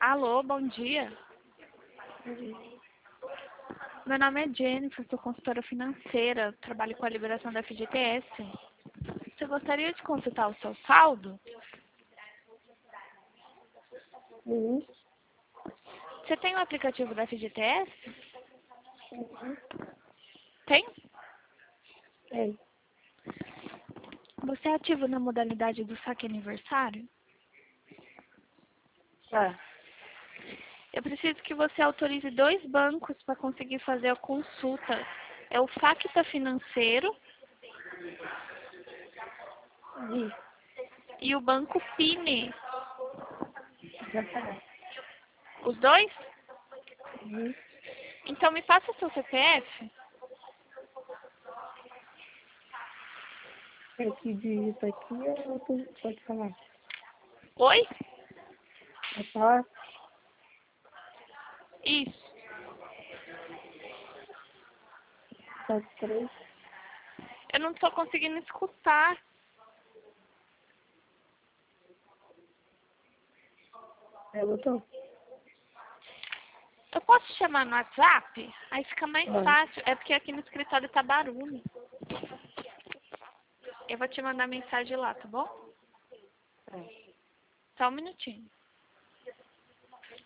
Alô, bom dia. Meu nome é Jennifer, sou consultora financeira, trabalho com a liberação da FGTS. Você gostaria de consultar o seu saldo? Uhum. Você tem o aplicativo da FGTS? Uhum. Tem? É. Você é ativo na modalidade do saque aniversário? Tá. Eu preciso que você autorize 2 bancos para conseguir fazer a consulta. É o Facta Financeiro Isso. e o Banco Pine. Já tá. Os dois? Uhum. Então me passa o seu CPF. É que digita aqui ou tu pode falar? Oi? Pode falar? Isso. 73. Eu não estou conseguindo escutar. É, botou? Eu posso te chamar no WhatsApp? Aí fica mais Vai. fácil. É porque aqui no escritório tá barulho. Eu vou te mandar mensagem lá, tá bom? Tá. Só um minutinho.